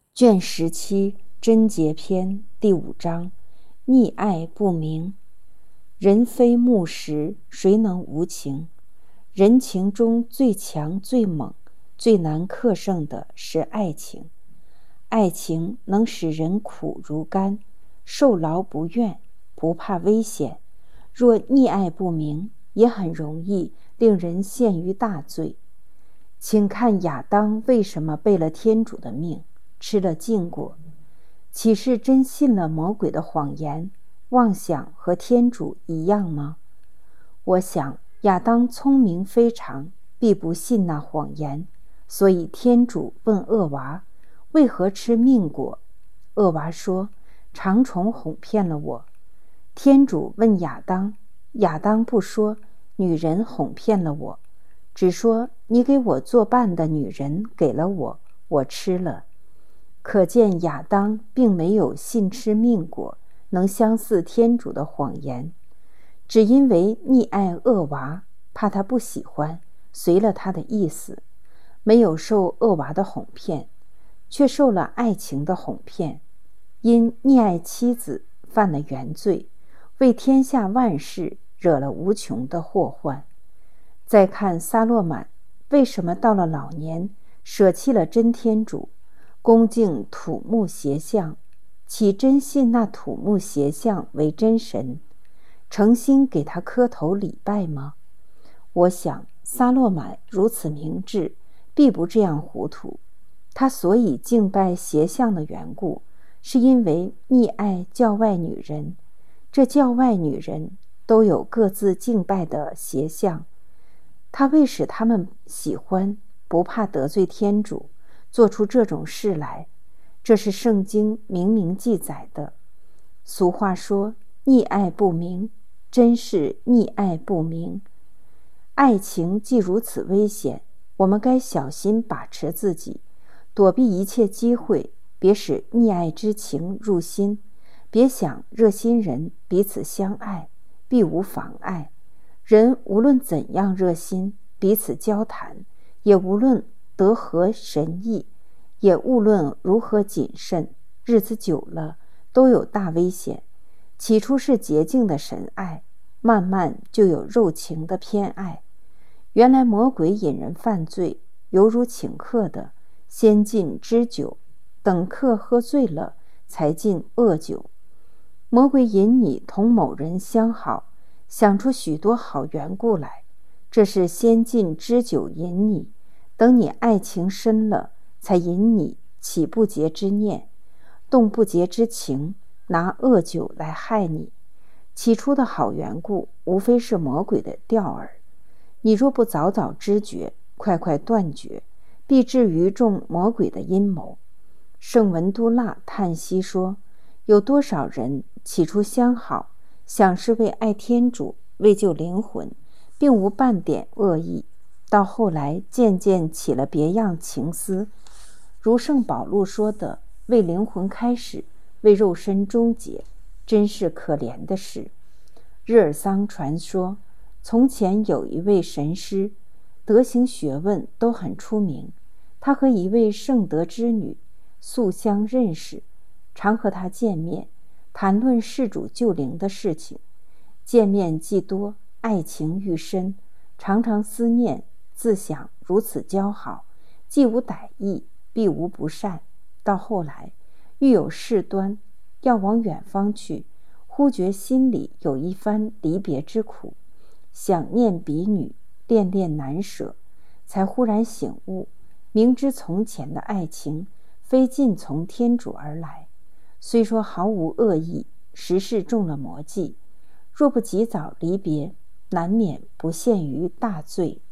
卷17贞节篇第5章，溺爱不明。人非木石，谁能无情？人情中最强最猛最难克胜的是爱情。爱情能使人苦如甘，受劳不怨，不怕危险。若溺爱不明，也很容易令人陷于大罪。请看亚当为什么背了天主的命，吃了禁果，岂是真信了魔鬼的谎言，妄想和天主一样吗？我想亚当聪明非常，必不信那谎言，所以天主问恶娃，为何吃命果？恶娃说，长虫哄骗了我。天主问亚当，亚当不说女人哄骗了我，只说你给我作伴的女人给了我，我吃了。可见亚当并没有信吃命果能相似天主的谎言，只因为溺爱恶娃，怕他不喜欢，随了他的意思，没有受恶娃的哄骗，却受了爱情的哄骗，因溺爱妻子犯了原罪，为天下万事惹了无穷的祸患。再看撒洛满为什么到了老年舍弃了真天主，恭敬土木邪像，岂真信那土木邪像为真神，诚心给他磕头礼拜吗？我想撒洛满如此明智，必不这样糊涂。他所以敬拜邪像的缘故，是因为溺爱教外女人，这教外女人都有各自敬拜的邪像，他为使他们喜欢，不怕得罪天主，做出这种事来，这是圣经明明记载的。俗话说，溺爱不明，真是溺爱不明。爱情既如此危险，我们该小心把持自己，躲避一切机会，别使溺爱之情入心，别想热心人彼此相爱，必无妨碍。人无论怎样热心，彼此交谈，也无论得何神意，也无论如何谨慎，日子久了都有大危险。起初是洁净的神爱，慢慢就有肉情的偏爱。原来魔鬼引人犯罪，犹如请客的，先进脂酒，等客喝醉了，才进恶酒。魔鬼引你同某人相好，想出许多好缘故来，这是先进脂酒引你，等你爱情深了，才引你起不洁之念，动不洁之情，拿恶酒来害你。起初的好缘故，无非是魔鬼的钓饵。你若不早早知觉，快快断绝，必至于中魔鬼的阴谋。圣文都腊叹息说，有多少人起初相好，想是为爱天主，为救灵魂，并无半点恶意，到后来渐渐起了别样情思，如圣保禄说的，为灵魂开始，为肉身终结，真是可怜的事。日尔桑传说，从前有一位神师，德行学问都很出名，他和一位圣德之女素相认识，常和他见面，谈论事主救灵的事情。见面既多，爱情愈深，常常思念，自想如此交好，既无歹意，必无不善。到后来愈有事端，要往远方去，忽觉心里有一番离别之苦，想念彼女，恋恋难舍，才忽然醒悟，明知从前的爱情非尽从天主而来，虽说毫无恶意，实是中了魔计，若不及早离别，难免不陷于大罪。